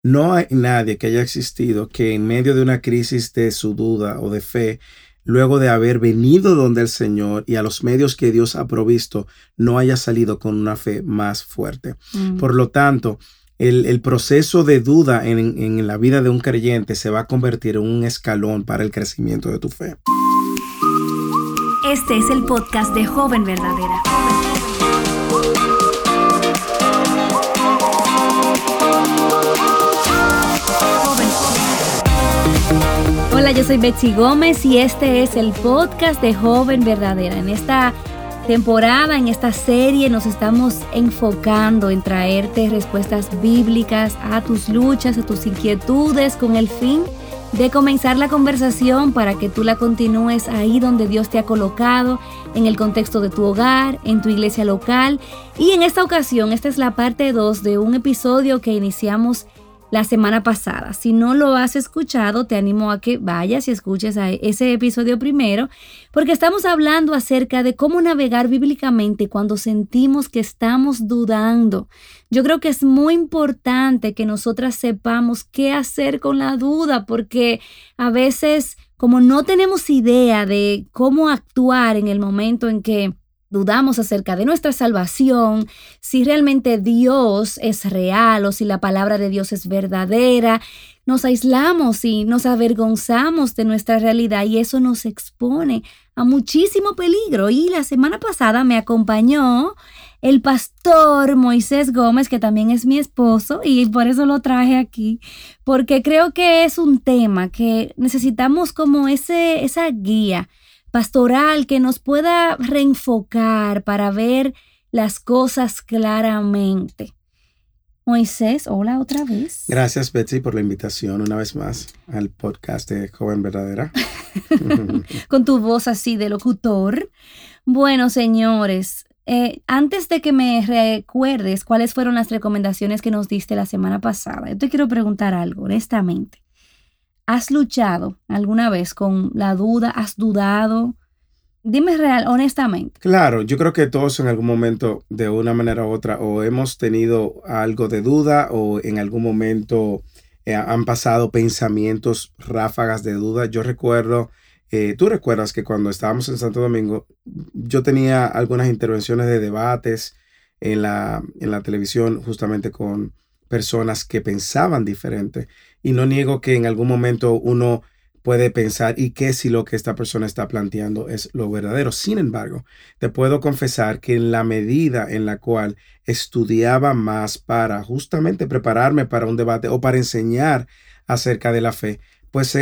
No hay nadie que haya existido que en medio de una crisis de su duda o de fe, luego de haber venido donde el Señor y a los medios que Dios ha provisto, no haya salido con una fe más fuerte. Por lo tanto, el proceso de duda en la vida de un creyente se va a convertir en un escalón para el crecimiento de tu fe. Este es el podcast de Joven Verdadera. Hola, yo soy Betsy Gómez y este es el podcast de Joven Verdadera. En esta temporada, en esta serie, nos estamos enfocando en traerte respuestas bíblicas a tus luchas, a tus inquietudes, con el fin de comenzar la conversación para que tú la continúes ahí donde Dios te ha colocado, en el contexto de tu hogar, en tu iglesia local. Y en esta ocasión, esta es la parte 2 de un episodio que iniciamos la semana pasada. Si no lo has escuchado, te animo a que vayas y escuches a ese episodio primero, porque estamos hablando acerca de cómo navegar bíblicamente cuando sentimos que estamos dudando. Yo creo que es muy importante que nosotras sepamos qué hacer con la duda, porque a veces, como no tenemos idea de cómo actuar en el momento en que dudamos acerca de nuestra salvación, si realmente Dios es real o si la palabra de Dios es verdadera, nos aislamos y nos avergonzamos de nuestra realidad y eso nos expone a muchísimo peligro. Y la semana pasada me acompañó el pastor Moisés Gómez, que también es mi esposo, y por eso lo traje aquí, porque creo que es un tema que necesitamos como esa guía pastoral que nos pueda reenfocar para ver las cosas claramente. Moisés, hola otra vez. Gracias, Betsy, por la invitación una vez más al podcast de Joven Verdadera. Con tu voz así de locutor. Bueno, señores, antes de que me recuerdes cuáles fueron las recomendaciones que nos diste la semana pasada, yo te quiero preguntar algo, honestamente. ¿Has luchado alguna vez con la duda? ¿Has dudado? Dime real, honestamente. Claro, yo creo que todos en algún momento, de una manera u otra, o hemos tenido algo de duda o en algún momento han pasado pensamientos, ráfagas de duda. Yo recuerdo, tú recuerdas que cuando estábamos en Santo Domingo, yo tenía algunas intervenciones de debates en la televisión justamente con personas que pensaban diferente. Y no niego que en algún momento uno puede pensar, ¿y qué si lo que esta persona está planteando es lo verdadero? Sin embargo, te puedo confesar que en la medida en la cual estudiaba más para justamente prepararme para un debate o para enseñar acerca de la fe, pues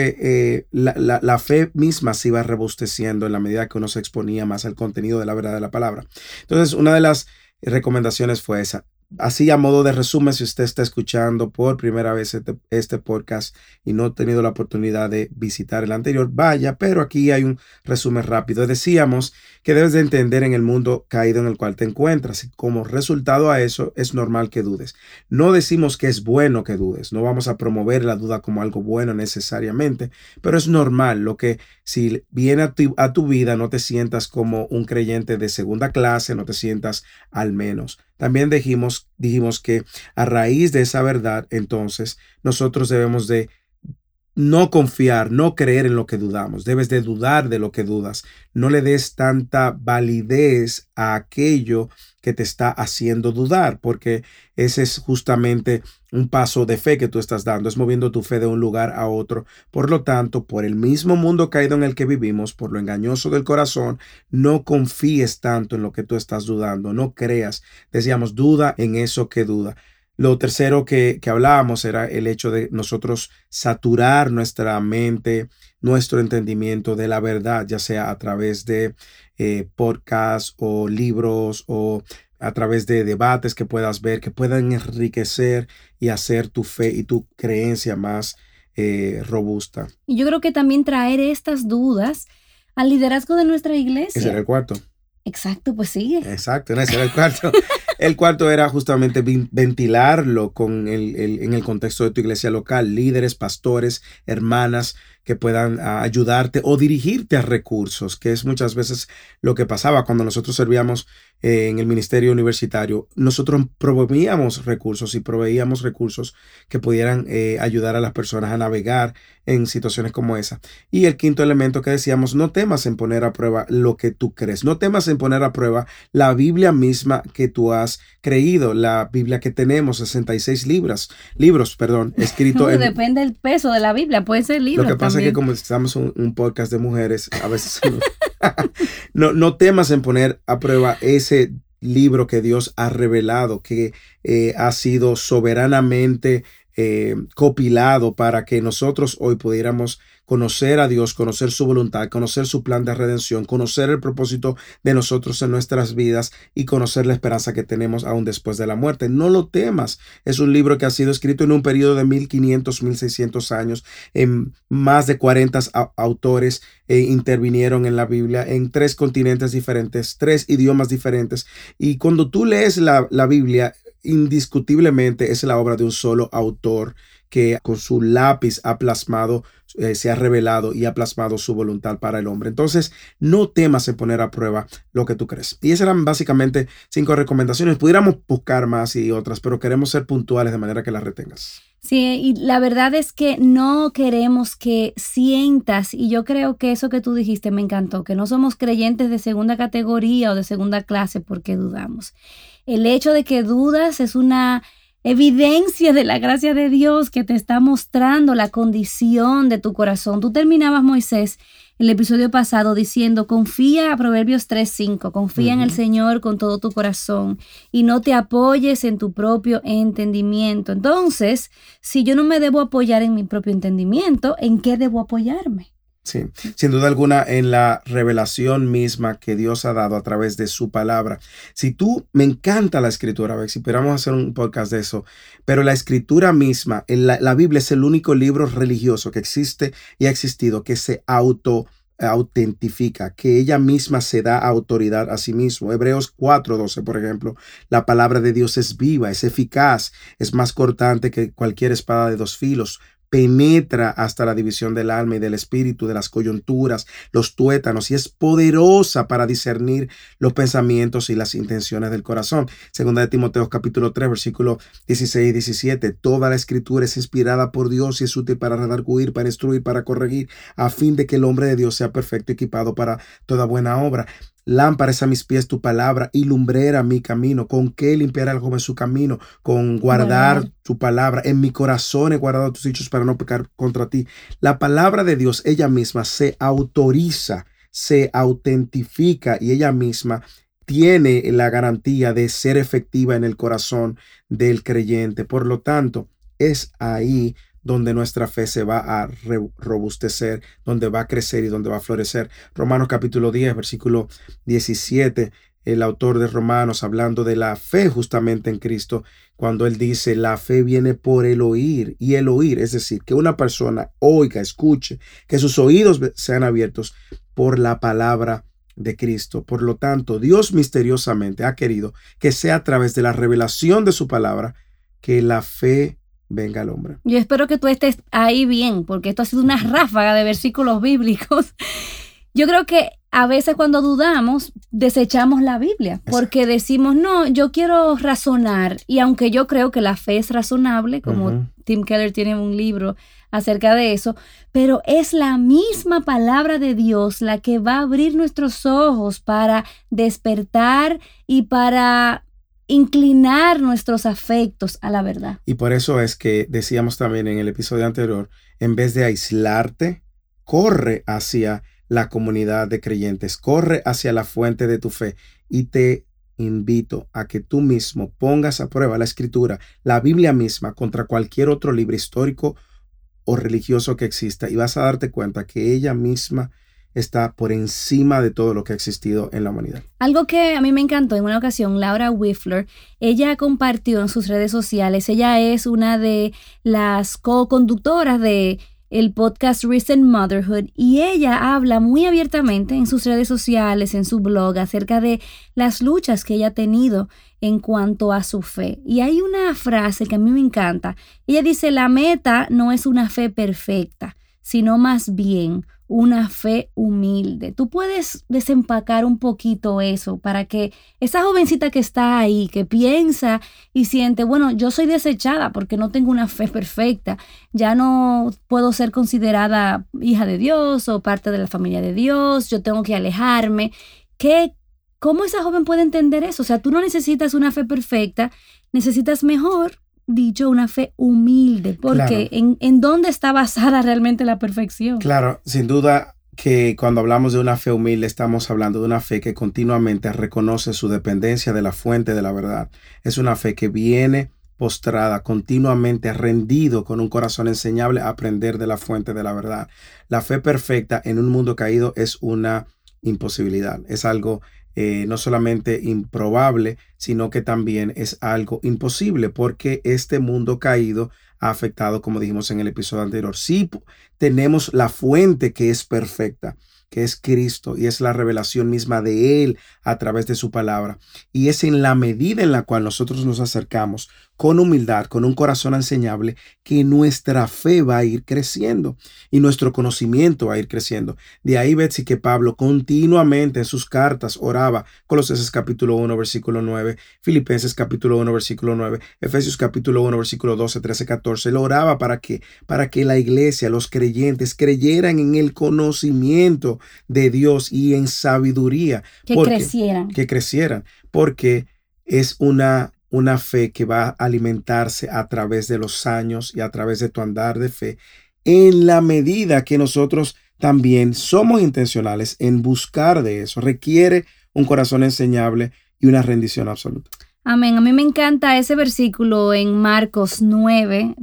la fe misma se iba robusteciendo en la medida que uno se exponía más al contenido de la verdad de la palabra. Entonces, una de las recomendaciones fue esa. Así, a modo de resumen, si usted está escuchando por primera vez este podcast y no ha tenido la oportunidad de visitar el anterior, vaya, pero aquí hay un resumen rápido. Decíamos que debes de entender en el mundo caído en el cual te encuentras y como resultado a eso es normal que dudes. No decimos que es bueno que dudes, no vamos a promover la duda como algo bueno necesariamente, pero es normal lo que si viene a tu vida no te sientas como un creyente de segunda clase, no te sientas al menos. También dijimos que a raíz de esa verdad, entonces, nosotros debemos de no confiar, no creer en lo que dudamos. Debes de dudar de lo que dudas. No le des tanta validez a aquello que te está haciendo dudar, porque ese es justamente un paso de fe que tú estás dando, es moviendo tu fe de un lugar a otro. Por lo tanto, por el mismo mundo caído en el que vivimos, por lo engañoso del corazón, no confíes tanto en lo que tú estás dudando, no creas. Decíamos, duda en eso que duda. Lo tercero que hablábamos era el hecho de nosotros saturar nuestra mente, nuestro entendimiento de la verdad, ya sea a través de podcasts o libros o a través de debates que puedas ver, que puedan enriquecer y hacer tu fe y tu creencia más robusta. Y yo creo que también traer estas dudas al liderazgo de nuestra iglesia. Ese era el cuarto. Exacto, pues sigue. Exacto, ese era el cuarto. El cuarto era justamente ventilarlo en el contexto de tu iglesia local, líderes, pastores, hermanas que puedan ayudarte o dirigirte a recursos, que es muchas veces lo que pasaba cuando nosotros servíamos en el ministerio universitario. Nosotros proveíamos recursos que pudieran ayudar a las personas a navegar en situaciones como esa. Y el quinto elemento que decíamos, no temas en poner a prueba lo que tú crees, no temas en poner a prueba la Biblia misma que tú has creído, la Biblia que tenemos, 66 libros, escrito en... Depende del peso de la Biblia, puede ser libros. Lo que pasa también. es que como estamos un podcast de mujeres, a veces no temas en poner a prueba ese libro que Dios ha revelado, que ha sido soberanamente copilado para que nosotros hoy pudiéramos conocer a Dios, conocer su voluntad, conocer su plan de redención, conocer el propósito de nosotros en nuestras vidas y conocer la esperanza que tenemos aún después de la muerte. No lo temas. Es un libro que ha sido escrito en un periodo de 1500, 1600 años. En más de 40 autores intervinieron en la Biblia en 3 continentes diferentes, 3 idiomas diferentes. Y cuando tú lees la Biblia, indiscutiblemente es la obra de un solo autor que con su lápiz ha plasmado, se ha revelado y ha plasmado su voluntad para el hombre. Entonces, no temas en poner a prueba lo que tú crees. Y esas eran básicamente 5 recomendaciones. Pudiéramos buscar más y otras, pero queremos ser puntuales de manera que las retengas. Sí, y la verdad es que no queremos que sientas, y yo creo que eso que tú dijiste me encantó, que no somos creyentes de segunda categoría o de segunda clase porque dudamos. El hecho de que dudas es una evidencia de la gracia de Dios que te está mostrando la condición de tu corazón. Tú terminabas, Moisés, el episodio pasado diciendo, confía, Proverbios 3:5, confía en el Señor con todo tu corazón y no te apoyes en tu propio entendimiento. Entonces, si yo no me debo apoyar en mi propio entendimiento, ¿en qué debo apoyarme? Sí, sin duda alguna en la revelación misma que Dios ha dado a través de su palabra. Me encanta la escritura, Bexy, podríamos hacer un podcast de eso, pero la escritura misma, la Biblia es el único libro religioso que existe y ha existido que se autentifica, que ella misma se da autoridad a sí mismo. Hebreos 4:12, por ejemplo, la palabra de Dios es viva, es eficaz, es más cortante que cualquier espada de 2 filos, penetra hasta la división del alma y del espíritu, de las coyunturas, los tuétanos, y es poderosa para discernir los pensamientos y las intenciones del corazón. Segunda de Timoteo capítulo 3, versículo 16 y 17. Toda la escritura es inspirada por Dios y es útil para redarguir, para instruir, para corregir, a fin de que el hombre de Dios sea perfecto y equipado para toda buena obra. Lámpara es a mis pies tu palabra y lumbrera mi camino. ¿Con qué limpiará el joven su camino? Con guardar tu palabra. En mi corazón he guardado tus dichos para no pecar contra ti. La palabra de Dios, ella misma se autoriza, se autentifica y ella misma tiene la garantía de ser efectiva en el corazón del creyente. Por lo tanto, es ahí donde nuestra fe se va a robustecer, donde va a crecer y donde va a florecer. Romanos capítulo 10, versículo 17, el autor de Romanos, hablando de la fe justamente en Cristo, cuando él dice, la fe viene por el oír, y el oír, es decir, que una persona oiga, escuche, que sus oídos sean abiertos por la palabra de Cristo. Por lo tanto, Dios misteriosamente ha querido que sea a través de la revelación de su palabra que la fe venga al hombre. Yo espero que tú estés ahí bien, porque esto ha sido una ráfaga de versículos bíblicos. Yo creo que a veces cuando dudamos, desechamos la Biblia, porque decimos, no, yo quiero razonar. Y aunque yo creo que la fe es razonable, como Tim Keller tiene un libro acerca de eso, pero es la misma palabra de Dios la que va a abrir nuestros ojos para despertar y para inclinar nuestros afectos a la verdad. Y por eso es que decíamos también en el episodio anterior, en vez de aislarte, corre hacia la comunidad de creyentes, corre hacia la fuente de tu fe, y te invito a que tú mismo pongas a prueba la escritura, la Biblia misma, contra cualquier otro libro histórico o religioso que exista, y vas a darte cuenta que ella misma está por encima de todo lo que ha existido en la humanidad. Algo que a mí me encantó en una ocasión, Laura Whiffler, ella compartió en sus redes sociales, ella es una de las co-conductoras de el podcast Recent Motherhood, y ella habla muy abiertamente en sus redes sociales, en su blog, acerca de las luchas que ella ha tenido en cuanto a su fe. Y hay una frase que a mí me encanta. Ella dice, la meta no es una fe perfecta, sino más bien una fe humilde. Tú puedes desempacar un poquito eso para que esa jovencita que está ahí, que piensa y siente, bueno, yo soy desechada porque no tengo una fe perfecta, ya no puedo ser considerada hija de Dios o parte de la familia de Dios, yo tengo que alejarme. ¿Cómo esa joven puede entender eso? O sea, tú no necesitas una fe perfecta, necesitas mejor dicho una fe humilde, porque claro, ¿en dónde está basada realmente la perfección? Claro, sin duda que cuando hablamos de una fe humilde estamos hablando de una fe que continuamente reconoce su dependencia de la fuente de la verdad. Es una fe que viene postrada, continuamente rendido con un corazón enseñable a aprender de la fuente de la verdad. La fe perfecta en un mundo caído es una imposibilidad, es algo no solamente improbable, sino que también es algo imposible porque este mundo caído ha afectado, como dijimos en el episodio anterior. Sí, tenemos la fuente que es perfecta, que es Cristo, y es la revelación misma de Él a través de su palabra. Y es en la medida en la cual nosotros nos acercamos con humildad, con un corazón enseñable, que nuestra fe va a ir creciendo y nuestro conocimiento va a ir creciendo. De ahí, Betsy, que Pablo continuamente en sus cartas oraba, Colosenses capítulo 1, versículo 9, Filipenses capítulo 1, versículo 9, Efesios capítulo 1, versículo 12, 13, 14. Él oraba para que la iglesia, los creyentes, creyeran en el conocimiento de Dios y en sabiduría. Que crecieran, porque es una fe que va a alimentarse a través de los años y a través de tu andar de fe, en la medida que nosotros también somos intencionales en buscar de eso. Requiere un corazón enseñable y una rendición absoluta. Amén. A mí me encanta ese versículo en Marcos 9,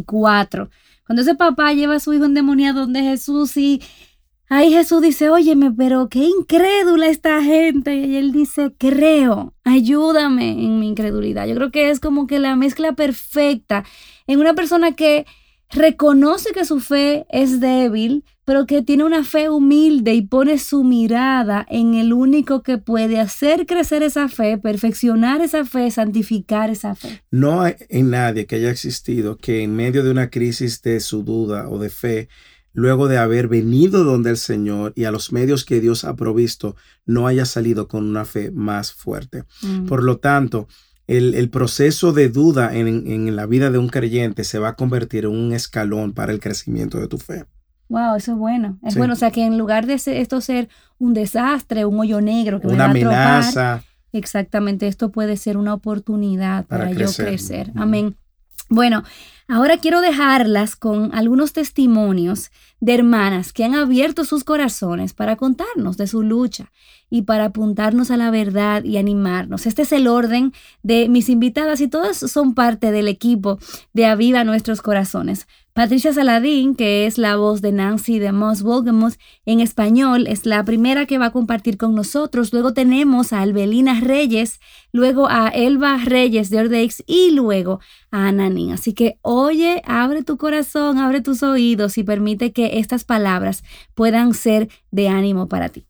24. Cuando ese papá lleva a su hijo endemoniado donde Jesús y ahí Jesús dice, óyeme, pero qué incrédula esta gente. Y él dice, creo, ayúdame en mi incredulidad. Yo creo que es como que la mezcla perfecta en una persona que reconoce que su fe es débil, pero que tiene una fe humilde y pone su mirada en el único que puede hacer crecer esa fe, perfeccionar esa fe, santificar esa fe. No hay en nadie que haya existido que en medio de una crisis de su duda o de fe, luego de haber venido donde el Señor y a los medios que Dios ha provisto, no haya salido con una fe más fuerte. Por lo tanto, el proceso de duda en la vida de un creyente se va a convertir en un escalón para el crecimiento de tu fe. Wow, eso es bueno. Es bueno, o sea, que en lugar de esto ser un desastre, un hoyo negro que una amenaza. Exactamente, esto puede ser una oportunidad para yo crecer. Amén. Bueno, ahora quiero dejarlas con algunos testimonios de hermanas que han abierto sus corazones para contarnos de su lucha y para apuntarnos a la verdad y animarnos. Este es el orden de mis invitadas y todas son parte del equipo de Aviva Nuestros Corazones. Patricia Saladín, que es la voz de Nancy de Moss Wolgemuth en español, es la primera que va a compartir con nosotros. Luego tenemos a Albelina Reyes, luego a Elba Reyes de Ordeix y luego a Ananín. Así que oye, abre tu corazón, abre tus oídos y permite que estas palabras puedan ser de ánimo para ti.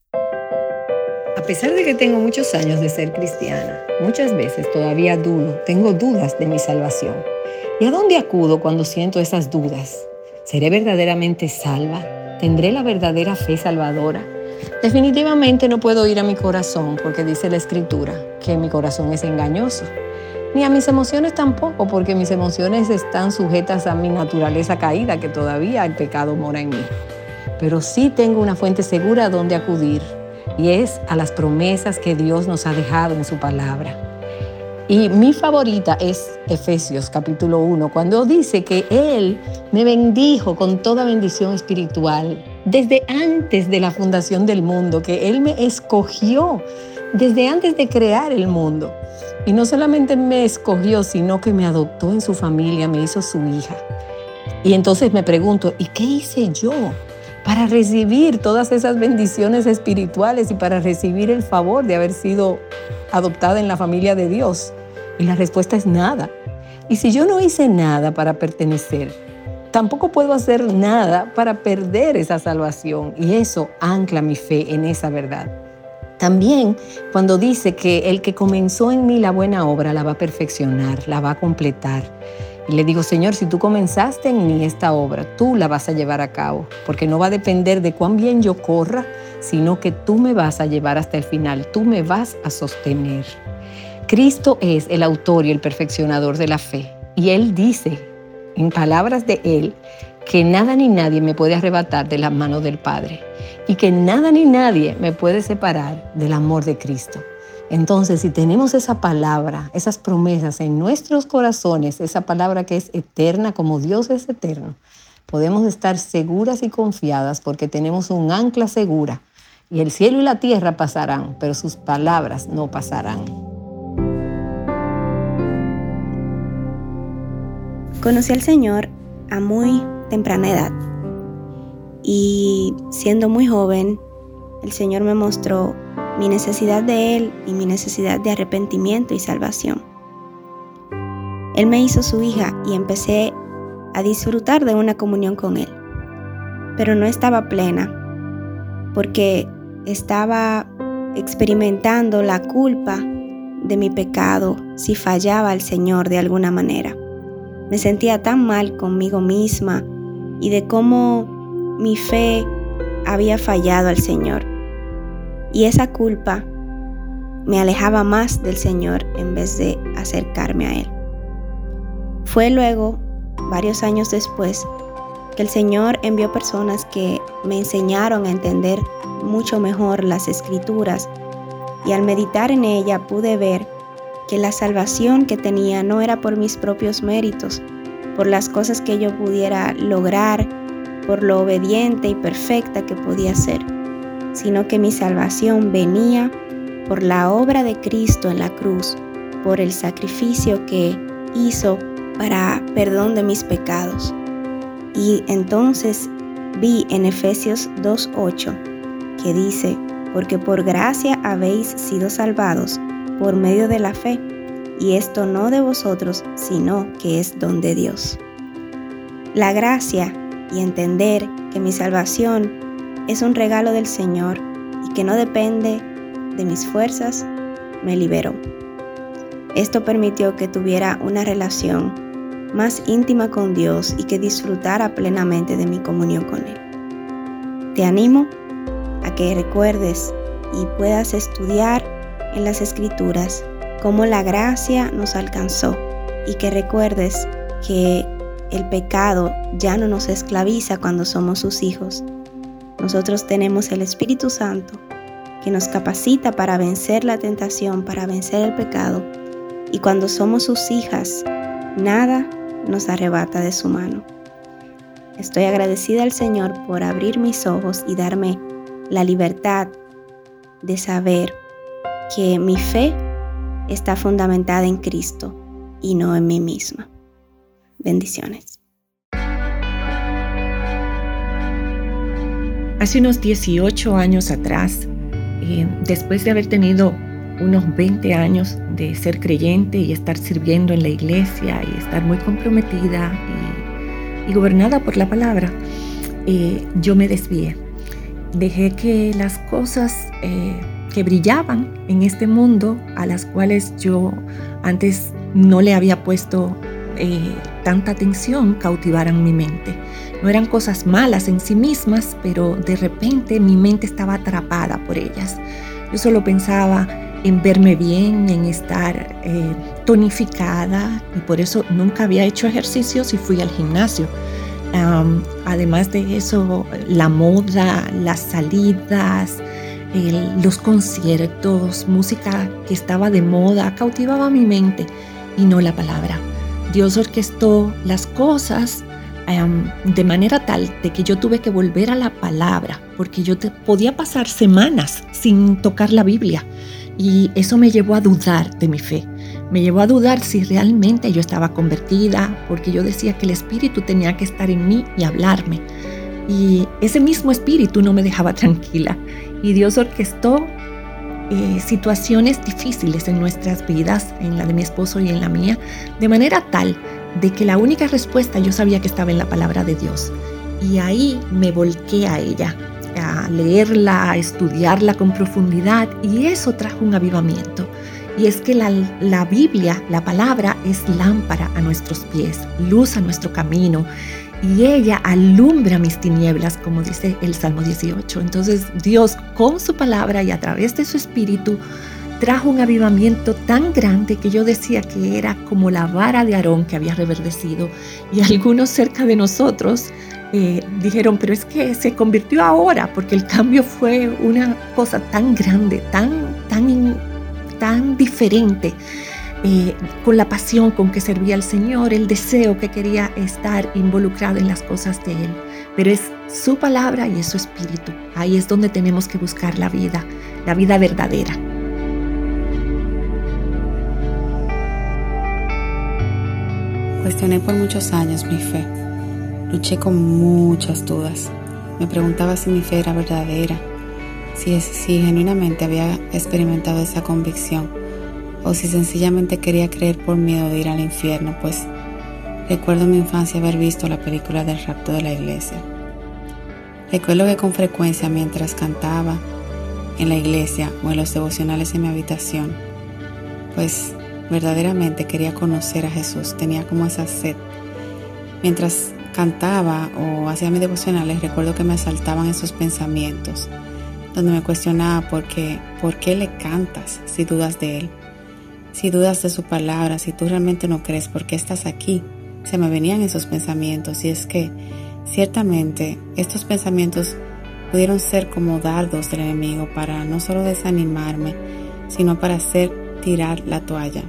A pesar de que tengo muchos años de ser cristiana, muchas veces todavía tengo dudas de mi salvación. ¿Y a dónde acudo cuando siento esas dudas? ¿Seré verdaderamente salva? ¿Tendré la verdadera fe salvadora? Definitivamente no puedo ir a mi corazón porque dice la Escritura que mi corazón es engañoso. Ni a mis emociones tampoco, porque mis emociones están sujetas a mi naturaleza caída, que todavía el pecado mora en mí. Pero sí tengo una fuente segura a donde acudir, y es a las promesas que Dios nos ha dejado en su palabra. Y mi favorita es Efesios capítulo 1, cuando dice que Él me bendijo con toda bendición espiritual desde antes de la fundación del mundo, que Él me escogió desde antes de crear el mundo. Y no solamente me escogió, sino que me adoptó en su familia, me hizo su hija. Y entonces me pregunto, ¿y qué hice yo para recibir todas esas bendiciones espirituales y para recibir el favor de haber sido adoptada en la familia de Dios? Y la respuesta es nada. Y si yo no hice nada para pertenecer, tampoco puedo hacer nada para perder esa salvación. Y eso ancla mi fe en esa verdad. También cuando dice que el que comenzó en mí la buena obra la va a perfeccionar, la va a completar. Y le digo, Señor, si tú comenzaste en mí esta obra, tú la vas a llevar a cabo, porque no va a depender de cuán bien yo corra, sino que tú me vas a llevar hasta el final, tú me vas a sostener. Cristo es el autor y el perfeccionador de la fe. Y Él dice, en palabras de Él, que nada ni nadie me puede arrebatar de las manos del Padre y que nada ni nadie me puede separar del amor de Cristo. Entonces, si tenemos esa palabra, esas promesas en nuestros corazones, esa palabra que es eterna como Dios es eterno, podemos estar seguras y confiadas porque tenemos un ancla segura y el cielo y la tierra pasarán, pero sus palabras no pasarán. Conocí al Señor a muy temprana edad y siendo muy joven, el Señor me mostró mi necesidad de Él y mi necesidad de arrepentimiento y salvación. Él me hizo su hija y empecé a disfrutar de una comunión con Él, pero no estaba plena porque estaba experimentando la culpa de mi pecado si fallaba al Señor de alguna manera. Me sentía tan mal conmigo misma y de cómo mi fe había fallado al Señor. Y esa culpa me alejaba más del Señor en vez de acercarme a Él. Fue luego, varios años después, que el Señor envió personas que me enseñaron a entender mucho mejor las Escrituras y al meditar en ella pude ver que la salvación que tenía no era por mis propios méritos, por las cosas que yo pudiera lograr, por lo obediente y perfecta que podía ser, sino que mi salvación venía por la obra de Cristo en la cruz, por el sacrificio que hizo para perdón de mis pecados. Y entonces vi en Efesios 2:8 que dice, porque por gracia habéis sido salvados por medio de la fe, y esto no de vosotros, sino que es don de Dios. La gracia y entender que mi salvación es un regalo del Señor y que no depende de mis fuerzas, me liberó. Esto permitió que tuviera una relación más íntima con Dios y que disfrutara plenamente de mi comunión con Él. Te animo a que recuerdes y puedas estudiar en las Escrituras cómo la gracia nos alcanzó y que recuerdes que el pecado ya no nos esclaviza cuando somos sus hijos. Nosotros tenemos el Espíritu Santo que nos capacita para vencer la tentación, para vencer el pecado, y cuando somos sus hijas, nada nos arrebata de su mano. Estoy agradecida al Señor por abrir mis ojos y darme la libertad de saber que mi fe está fundamentada en Cristo y no en mí misma. Bendiciones. Hace unos 18 años atrás, después de haber tenido unos 20 años de ser creyente y estar sirviendo en la iglesia y estar muy comprometida y gobernada por la palabra, yo me desvié. Dejé que las cosas que brillaban en este mundo, a las cuales yo antes no le había puesto tanta atención, cautivaran mi mente. No eran cosas malas en sí mismas, pero de repente mi mente estaba atrapada por ellas. Yo solo pensaba en verme bien, en estar tonificada, y por eso nunca había hecho ejercicios y fui al gimnasio. Además de eso, la moda, las salidas, los conciertos, música que estaba de moda, cautivaba mi mente y no la palabra. Dios orquestó las cosas de manera tal de que yo tuve que volver a la palabra, porque yo podía pasar semanas sin tocar la Biblia, y eso me llevó a dudar de mi fe. Me llevó a dudar si realmente yo estaba convertida, porque yo decía que el Espíritu tenía que estar en mí y hablarme, y ese mismo Espíritu no me dejaba tranquila. Y Dios orquestó situaciones difíciles en nuestras vidas, en la de mi esposo y en la mía, de manera tal de que la única respuesta yo sabía que estaba en la palabra de Dios. Y ahí me volqué a ella, a leerla, a estudiarla con profundidad, y eso trajo un avivamiento. y es que la Biblia, la palabra, es lámpara a nuestros pies, luz a nuestro camino, y ella alumbra mis tinieblas, como dice el Salmo 18. Entonces Dios, con su palabra y a través de su Espíritu, trajo un avivamiento tan grande que yo decía que era como la vara de Aarón que había reverdecido, y algunos cerca de nosotros dijeron, pero es que se convirtió ahora, porque el cambio fue una cosa tan grande, tan diferente, con la pasión con que servía al Señor, el deseo que quería estar involucrado en las cosas de Él. Pero es su palabra y es su Espíritu. Ahí es donde tenemos que buscar la vida verdadera. Cuestioné por muchos años mi fe. Luché con muchas dudas. Me preguntaba si mi fe era verdadera, si genuinamente había experimentado esa convicción, o si sencillamente quería creer por miedo de ir al infierno, pues recuerdo en mi infancia haber visto la película del rapto de la iglesia. Recuerdo que con frecuencia, mientras cantaba en la iglesia o en los devocionales en mi habitación, pues verdaderamente quería conocer a Jesús, tenía como esa sed. Mientras cantaba o hacía mis devocionales, recuerdo que me asaltaban esos pensamientos, donde me cuestionaba por qué le cantas si dudas de Él, si dudas de su palabra, si tú realmente no crees, ¿por qué estás aquí? Se me venían esos pensamientos, y es que ciertamente estos pensamientos pudieron ser como dardos del enemigo para no solo desanimarme, sino para hacerme tirar la toalla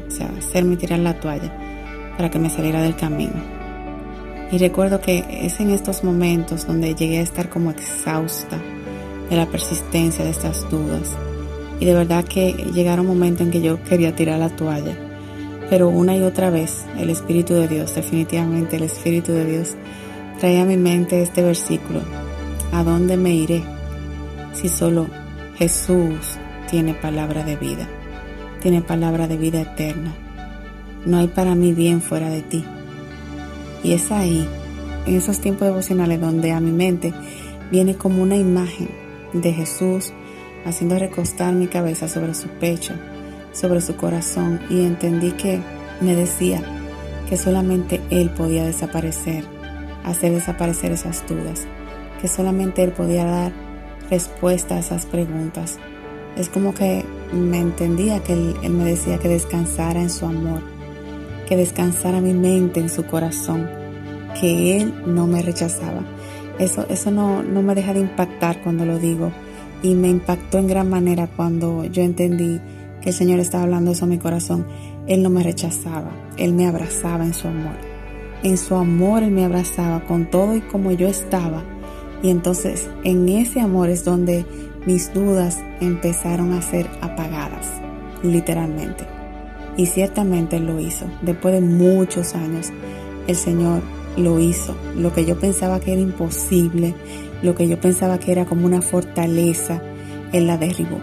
para que me saliera del camino. Y recuerdo que es en estos momentos donde llegué a estar como exhausta de la persistencia de estas dudas. Y de verdad que llegaron momentos en que yo quería tirar la toalla. Pero una y otra vez el Espíritu de Dios, definitivamente el Espíritu de Dios, traía a mi mente este versículo. ¿A dónde me iré si solo Jesús tiene palabra de vida? Tiene palabra de vida eterna. No hay para mí bien fuera de ti. Y es ahí, en esos tiempos devocionales, donde a mi mente viene como una imagen de Jesús haciendo recostar mi cabeza sobre su pecho, sobre su corazón, y entendí que me decía que solamente Él podía hacer desaparecer esas dudas, que solamente Él podía dar respuesta a esas preguntas. Es como que me entendía que Él me decía que descansara en su amor, que descansara mi mente en su corazón, que Él no me rechazaba. Eso no me deja de impactar cuando lo digo, y me impactó en gran manera cuando yo entendí que el Señor estaba hablando eso a mi corazón. Él no me rechazaba, Él me abrazaba en su amor. En su amor Él me abrazaba con todo y como yo estaba. Y entonces en ese amor es donde mis dudas empezaron a ser apagadas, literalmente. Y ciertamente Él lo hizo. Después de muchos años, el Señor lo hizo. Lo que yo pensaba que era imposible, lo que yo pensaba que era como una fortaleza, Él la derribó.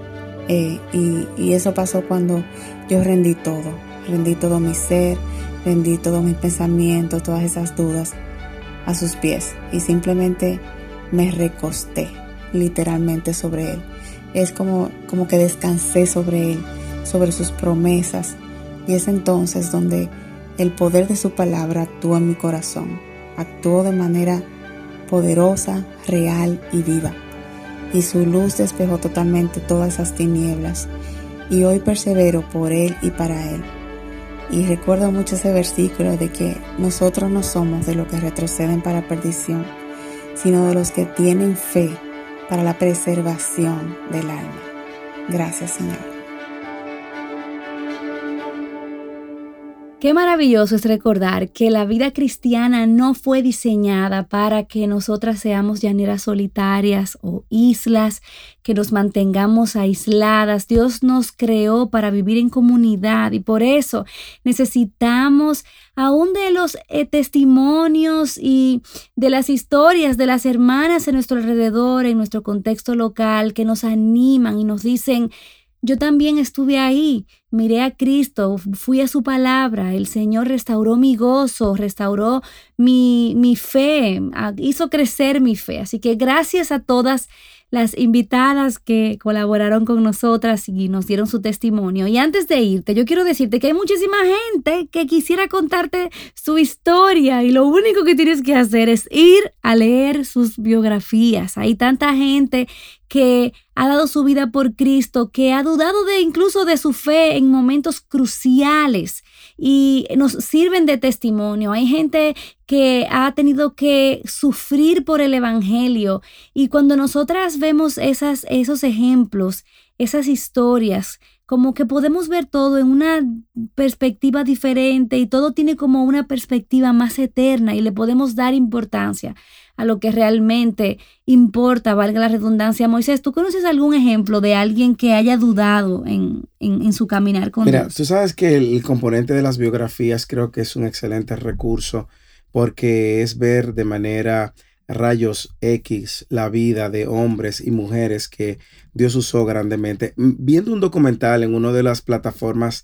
Y eso pasó cuando yo rendí todo mi ser, rendí todos mis pensamientos, todas esas dudas a sus pies, y simplemente me recosté literalmente sobre Él. Es como que descansé sobre Él, sobre sus promesas, y es entonces donde el poder de su palabra actuó en mi corazón, actuó de manera poderosa, real y viva, y su luz despejó totalmente todas esas tinieblas, y hoy persevero por Él y para Él. Y recuerdo mucho ese versículo de que nosotros no somos de los que retroceden para perdición, sino de los que tienen fe para la preservación del alma. Gracias, Señor. Qué maravilloso es recordar que la vida cristiana no fue diseñada para que nosotras seamos llaneras solitarias o islas, que nos mantengamos aisladas. Dios nos creó para vivir en comunidad, y por eso necesitamos aún de los testimonios y de las historias de las hermanas en nuestro alrededor, en nuestro contexto local, que nos animan y nos dicen: yo también estuve ahí, miré a Cristo, fui a su palabra, el Señor restauró mi gozo, restauró mi fe, hizo crecer mi fe. Así que gracias a todas las invitadas que colaboraron con nosotras y nos dieron su testimonio. Y antes de irte, yo quiero decirte que hay muchísima gente que quisiera contarte su historia y lo único que tienes que hacer es ir a leer sus biografías. Hay tanta gente que ha dado su vida por Cristo, que ha dudado incluso de su fe en momentos cruciales y nos sirven de testimonio. Hay gente que ha tenido que sufrir por el evangelio y cuando nosotras vemos esos ejemplos, esas historias, como que podemos ver todo en una perspectiva diferente y todo tiene como una perspectiva más eterna y le podemos dar importancia a lo que realmente importa, valga la redundancia. Moisés, ¿tú conoces algún ejemplo de alguien que haya dudado en su caminar con Dios? Mira, tú sabes que el componente de las biografías creo que es un excelente recurso porque es ver de manera rayos X la vida de hombres y mujeres que Dios usó grandemente. Viendo un documental en una de las plataformas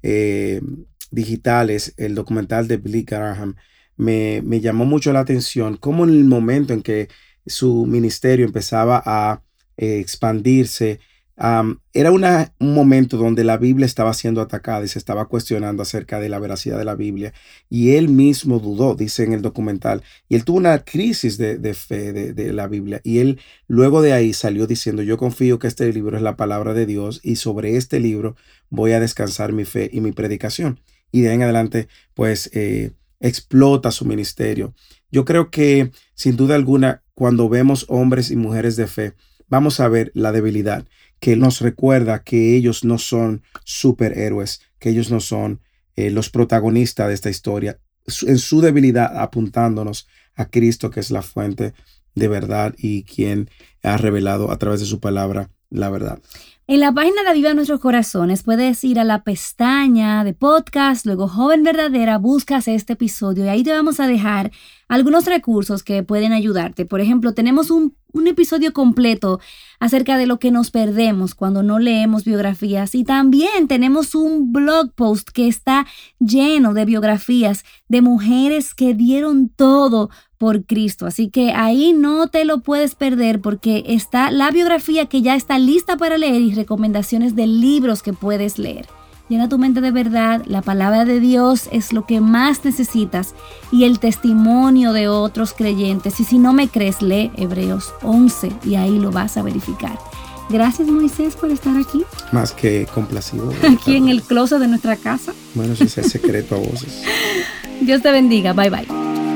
digitales, el documental de Billy Graham, me llamó mucho la atención cómo en el momento en que su ministerio empezaba a expandirse, era un momento donde la Biblia estaba siendo atacada y se estaba cuestionando acerca de la veracidad de la Biblia. Y él mismo dudó, dice en el documental, y él tuvo una crisis de fe de la Biblia. Y él luego de ahí salió diciendo, yo confío que este libro es la palabra de Dios y sobre este libro voy a descansar mi fe y mi predicación. Y de ahí en adelante, pues, explota su ministerio. Yo creo que, sin duda alguna, cuando vemos hombres y mujeres de fe, vamos a ver la debilidad, que nos recuerda que ellos no son superhéroes, que ellos no son los protagonistas de esta historia, en su debilidad apuntándonos a Cristo, que es la fuente de verdad y quien ha revelado a través de su palabra la verdad. En la página de Aviva Nuestros Corazones puedes ir a la pestaña de podcast, luego Joven Verdadera, buscas este episodio y ahí te vamos a dejar algunos recursos que pueden ayudarte. Por ejemplo, tenemos un episodio completo acerca de lo que nos perdemos cuando no leemos biografías y también tenemos un blog post que está lleno de biografías de mujeres que dieron todo por Cristo. Así que ahí no te lo puedes perder porque está la biografía que ya está lista para leer y recomendaciones de libros que puedes leer. Llena tu mente de verdad, la palabra de Dios es lo que más necesitas y el testimonio de otros creyentes. Y si no me crees, lee Hebreos 11 y ahí lo vas a verificar. Gracias, Moisés, por estar aquí. Más que complacido. Aquí en el closet de nuestra casa. Bueno, ese es el secreto a voces. Dios te bendiga. Bye, bye.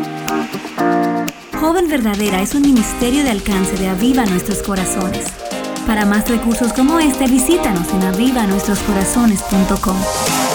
Joven Verdadera es un ministerio de alcance de Aviva Nuestros Corazones. Para más recursos como este, visítanos en avivanuestroscorazones.com.